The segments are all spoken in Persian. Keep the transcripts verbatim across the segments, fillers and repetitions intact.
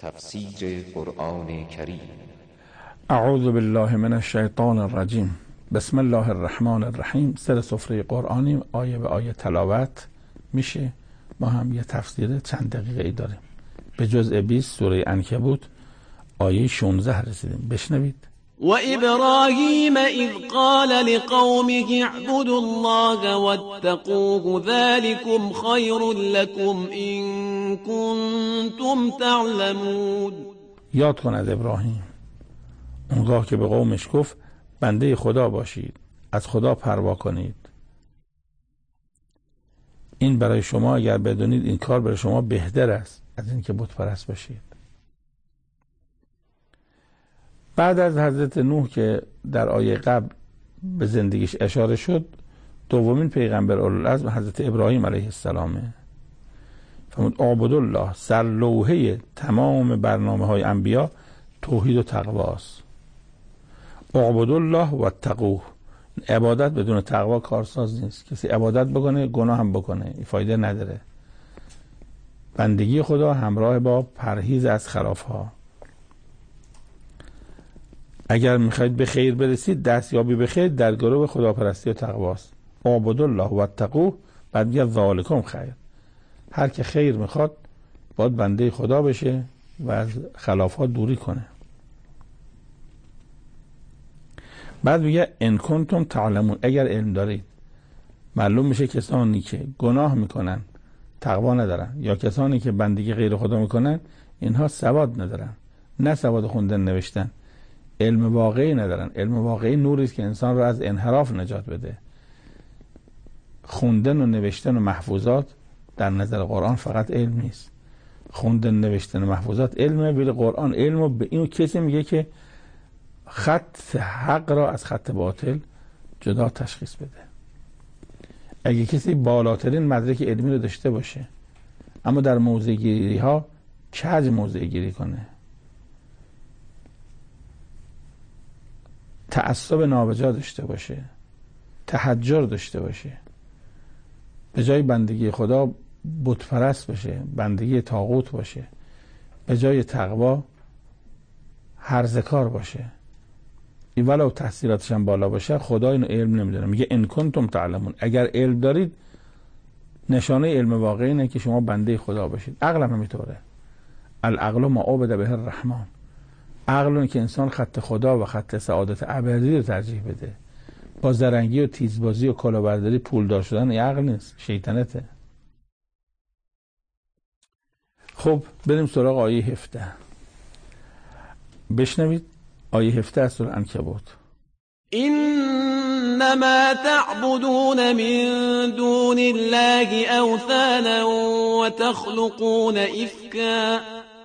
تفسیر قرآن کریم. اعوذ بالله من الشیطان الرجیم. بسم الله الرحمن الرحیم. سر سفره قرآنی، آیه به آیه تلاوت میشه. ما هم یه تفسیر چند دقیقه ای داریم. به جزء بیست سوره عنکبوت آیه شانزده رسیدیم. بشنوید. و ابراهیم اذ قال لقومه اعبدوا الله واتقوه ذلكم خیر لكم ان کنتم تعلمون. یاد کن از ابراهیم اونگاه که به قومش گفت بنده خدا باشید، از خدا پروا کنید. این برای شما اگر بدونید این کار برای شما بهتر است از این که بت پرست باشید. بعد از حضرت نوح که در آیه قبل به زندگیش اشاره شد، دومین پیغمبر اولوالعزم حضرت ابراهیم علیه السلامه. فرمود اعبدوا الله، سرلوحه تمام برنامه های انبیا توحید و تقوا است. اعبدوا الله واتقوه. عبادت بدون تقوا کارساز نیست. کسی عبادت بکنه گناه هم بکنه، این فایده نداره. بندگی خدا همراه با پرهیز از خلافها. اگر میخواید به خیر برسید، دستیابی به خیر در گروه خداپرستی و تقواست. اعبدوا الله واتقوه، بعد میگه ذالکم خیر. هر که خیر میخواد باید بنده خدا بشه و از خلافات دوری کنه. بعد میگه ان کنتم تعلمون، اگر علم دارید. معلوم میشه کسانی که گناه میکنن تقوا ندارن، یا کسانی که بندگی غیر خدا میکنن اینها سواد ندارن، نه سواد خوندن نوشتن، علم واقعی ندارن. علم واقعی نوری است که انسان را از انحراف نجات بده. خوندن و نوشتن و محفوظات در نظر قرآن فقط علم نیست. خوندن نوشتن و محفوظات علمه، ولی قرآن علم و به اینو کسی میگه که خط حق را از خط باطل جدا تشخیص بده. اگه کسی بالاترین مدرک علمی رو داشته باشه اما در موضع گیری ها کج موضع گیری کنه، تعصب نابجا داشته باشه، تحجر داشته باشه، به جای بندگی خدا بت پرست باشه، بندگی طاغوت باشه، به جای تقوا هرزه کار باشه، این ولو تحصیلاتش هم بالا باشه، خدا اینو علم نمیدونه. میگه ان کنتم تعلمون، اگر علم دارید نشانه علم واقعی اینه که شما بنده خدا باشید. عقل هم همینطوره. العقل ما عبد به الرحمن. عقل که انسان خط خدا و خط سعادت ابدی رو ترجیح بده. با زرنگی و تیزبازی و کلاهبرداری پولدار شدن این عقل نیست، شیطنته. خب بریم سراغ آیه هفده. بشنوید آیه هفده از سوره عنکبوت. انما تعبدون من دون الله اوثانا وتخلقون افکا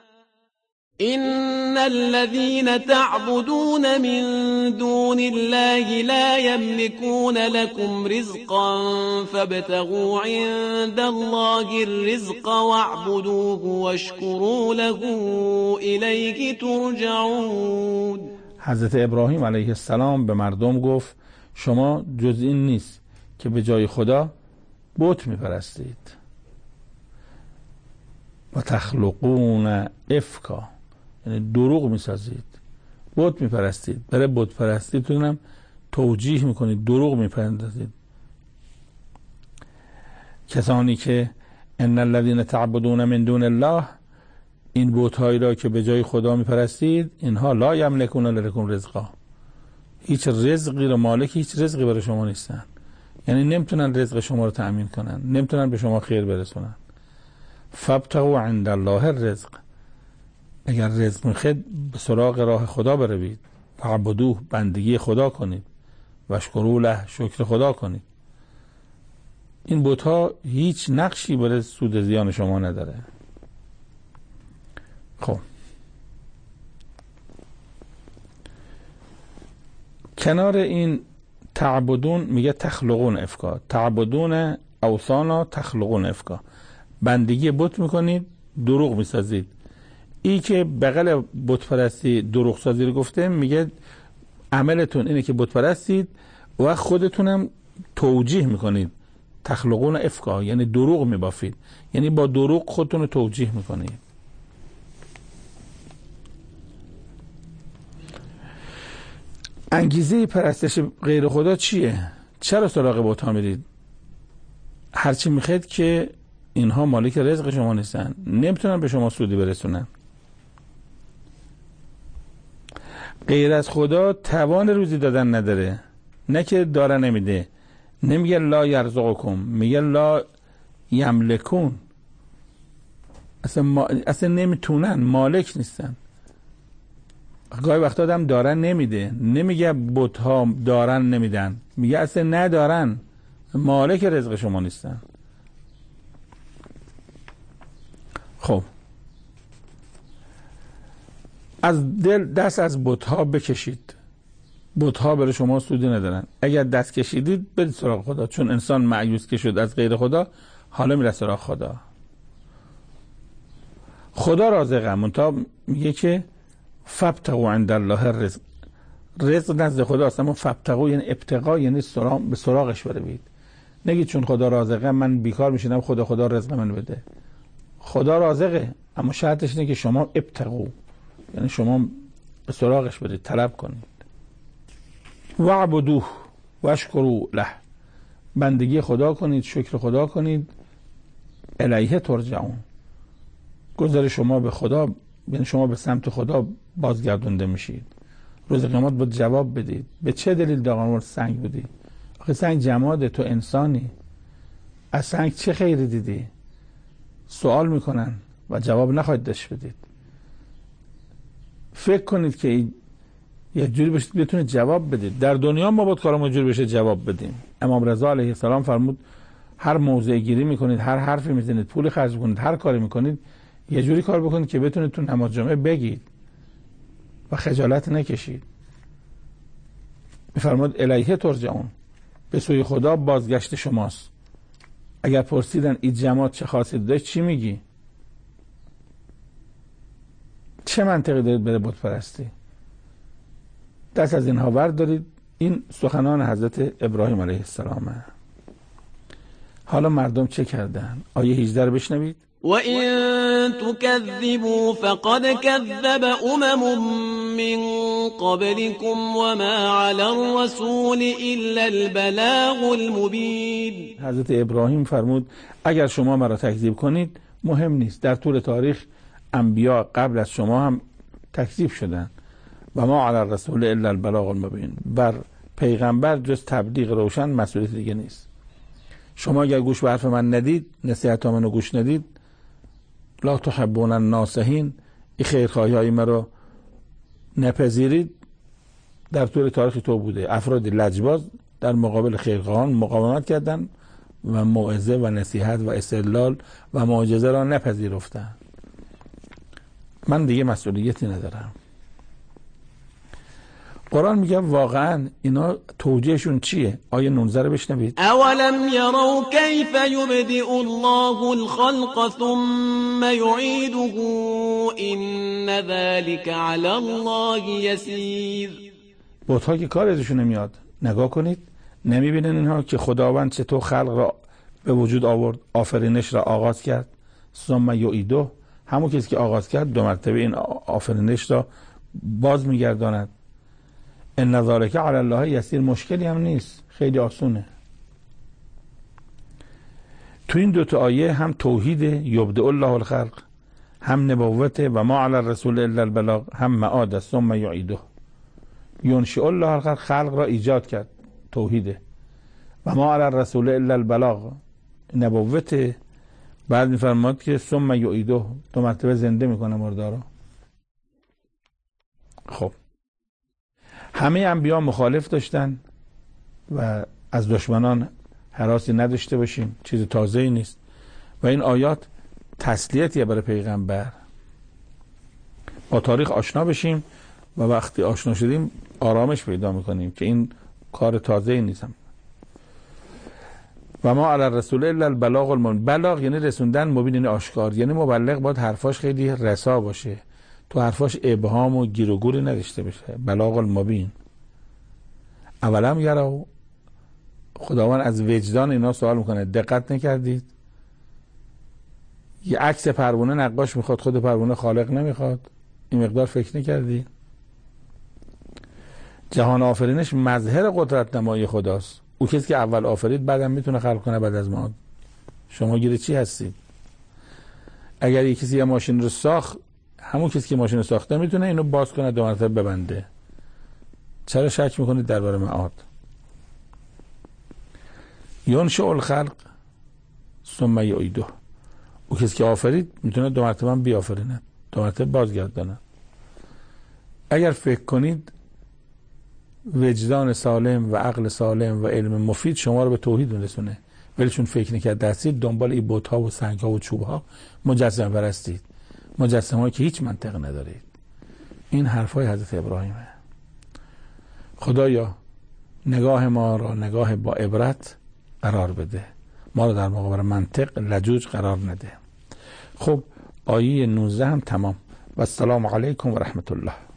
ان الذين تعبدون من دون الله لا يملكون لكم رزقا فابتغوا عند الله الرزق واعبدوه واشكروا له إليه ترجعون. حضرت ابراهیم علیه السلام به مردم گفت شما جز این نیست که به جای خدا بت میپرستید. و تخلقون افکا، یعنی دروغ میسازید، بت میپرستید. برای بت پرستیتون هم توجیه میکنید، دروغ میپرستید. کسانی که ان الذين تعبدون من دون الله، این بت هایی را که به جای خدا میپرستید، اینها لا یملکون لکم رزقا، هیچ رزقی رو مالک هیچ رزقی برای شما نیستن. یعنی نمیتونن رزق شما رو تأمین کنن، نمیتونن به شما خیر برسونن. فابتغوا عند الله الرزق، اگر رزق میخواید به سراغ راه خدا بروید. فعبدوه، بندگی خدا کنید. واشکروا له، شکر خدا کنید. این بت ها هیچ نقشی برای سود زیان شما نداره. خب کنار این تعبدون میگه تخلقون افکا. تعبدون اوثانا تخلقون افکا، بندگی بت میکنید، دروغ میسازید. این که بغل بت پرستی دروغ سازی رو گفته، میگه عملتون اینه که بت پرستید و خودتونم توجیه میکنید. تخلقون افکا یعنی دروغ میبافید، یعنی با دروغ خودتون رو توجیه میکنید. انگیزه پرستش غیر خدا چیه؟ چرا سراغ بت‌ها میرید؟ هرچی میخواید که اینها مالک رزق شما نیستن، نمیتونن به شما سودی برسونن. غیر از خدا توان روزی دادن نداره، نه که داره نمیده. نمیگه لا یرزقکم، میگه لا یملکون. اصلا, ما... اصلا نمیتونن، مالک نیستن. گاهی وقتا آدم دارن نمیده، نمیگه بت‌ها دارن نمیدن، میگه اصلا ندارن، مالک رزق شما نیستن. خب از دل دست از بت‌ها بکشید. بت‌ها برای شما سودی ندارن. اگر دست کشیدید برید سراغ خدا، چون انسان مایوس که شد از غیر خدا، حالا میره سراغ خدا. خدا رازقه، منتها میگه که فابتغوا عند الله الرزق. رزق نزد خدا است، اما فابتغوا یعنی ابتغا، یعنی سراغ، به سراغش بروید. نگید چون خدا رازقه من بیکار میشینم خدا خدا رزق من بده. خدا رازقه، اما شرطش اینه که شما ابتغوا، یعنی شما به سراغش برید، طلب کنید. وعبدوه واشکروا له. بندگی خدا کنید، شکر خدا کنید. الیه ترجعون. گذر شما به خدا، یعنی شما به سمت خدا بازگردونده میشید. روز قیامت باید جواب بدید. به چه دلیل داغان سنگ بودی؟ آخه سنگ جماده، تو انسانی، از سنگ چه خیری دیدی؟ سوال میکنن و جواب نخواهید داشت بدید. فکر کنید که یک جوری بشید بتونید جواب بدید. در دنیا ما باید کارمون جوری بشه جواب بدیم. امام رضا علیه السلام فرمود هر موضع گیری میکنید، هر حرفی میزنید، پول خرج میکنید، هر کاری میکنید، یه جوری کار بکنید که بتونید تو نماز جمعه بگید و خجالت نکشید. میفرماد الیه ترجعون، به سوی خدا بازگشت شماست. اگر پرسیدن این جماعت چه خاصیتی داشت، چی میگی؟ چه منطقی دارید بره بت پرستی؟ دست از اینها بردارید. این سخنان حضرت ابراهیم علیه السلامه. حالا مردم چه کردن؟ آیه هجده رو بشنوید. وَإِن تُكَذِّبُوا فَقَدْ كَذَّبَ أُمَمٌ مِّن قَبْلِكُمْ وَمَا عَلَى الرَّسُولِ إِلَّا الْبَلَاغُ الْمُبِينُ. حضرت ابراهیم فرمود اگر شما مرا تکذیب کنید مهم نیست، در طول تاریخ انبیا قبل از شما هم تکذیب شدن. و ما علی الرسول الا البلاغ المبین. بر پیغمبر جز تبلیغ روشن مسئولیت دیگه نیست. شما اگر گوش به حرف من ندید، نصیحت منو گوش ندید، لا تحبون الناصحین، این خیرخواهی های مرا نپذیرید، در طول تاریخ تو بوده. افراد لجباز در مقابل خیرخواهان مقاومت کردند و موعظه و نصیحت و استدلال و معجزه را نپذیرفتند. من دیگه مسئولیتی ندارم. قرآن میگه واقعا اینا توجیهشون چیه؟ آیه نوزده رو بشنوید. اولم یروا کیف یبدئ الله الخلق ثم یعیده ان ذلک علی الله یسیر. بت‌ها که کار ازشون نمیاد. نگاه کنید، نمیبینن اینها که خداوند چطور خلق را به وجود آورد، آفرینش را آغاز کرد. ثم یعیده، همون کسی که آغاز کرد دو مرتبه این آفرینش را باز میگرداند. ان ذلک علی الله یسیر، مشکلی هم نیست، خیلی آسونه. تو این دوتا آیه هم توحید یبدأ الله الخلق، هم نبوت و ما علی الرسول الا البلاغ، هم معاد ثم یعیده. ینشئ الله الخلق، خلق را ایجاد کرد، توحیده. و ما علی الرسول الا البلاغ، نبوت. بعد میفرماد که ثم یعیده، دو مرتبه زنده میکنه مرده را. خب همه انبیا مخالف داشتن و از دشمنان هراسی نداشته باشیم، چیز تازه‌ای نیست. و این آیات تسلیتیه برای پیغمبر. با تاریخ آشنا بشیم و وقتی آشنا شدیم آرامش پیدا میکنیم که این کار تازه‌ای نیست. و ما علی الرسول الا البلاغ المبین. بلاغ یعنی رسوندن، مبین یعنی آشکار. یعنی مبلغ باید حرفاش خیلی رسا باشه، تو حرفاش ابهام و گیر و گوری نداشته باشه. بلاغ المبین. اولم یروا، خداوند از وجدان اینا سوال میکنه، دقت نکردید؟ یه عکس پروانه نقاش میخواد، خود پروانه خالق نمیخواد. این مقدار فکر نکردی؟ جهان آفرینش مظهر قدرت نمایی خداست. او کسی که اول آفرید بعدم میتونه خلق کنه بعد از ما. شما گیر چی هستید؟ اگر یک کسی یه ماشین رو ساخت، همون کسی که ماشین رو ساخته میتونه اینو باز کنه دو مرتبه ببنده. چرا شک میکنید درباره معاد؟ ینشئ الخلق ثم یعیده. او کسی که آفرید میتونه دو مرتبه هم بیافرینه، دو مرتبه بازگردانه. اگر فکر کنید وجدان سالم و عقل سالم و علم مفید شما رو به توحید میرسونه، ولی چون فکر نکرد دستید دنبال این بت‌ها و سنگ‌ها و چوب‌ها مجسمه پرستید، مجسمه‌ای که هیچ منطق ندارید. این حرفای حضرت ابراهیمه. خدایا نگاه ما را نگاه با عبرت قرار بده، ما رو در مقابل منطق لجوج قرار نده. خب آیه نوزده هم تمام. و السلام علیکم و رحمت الله.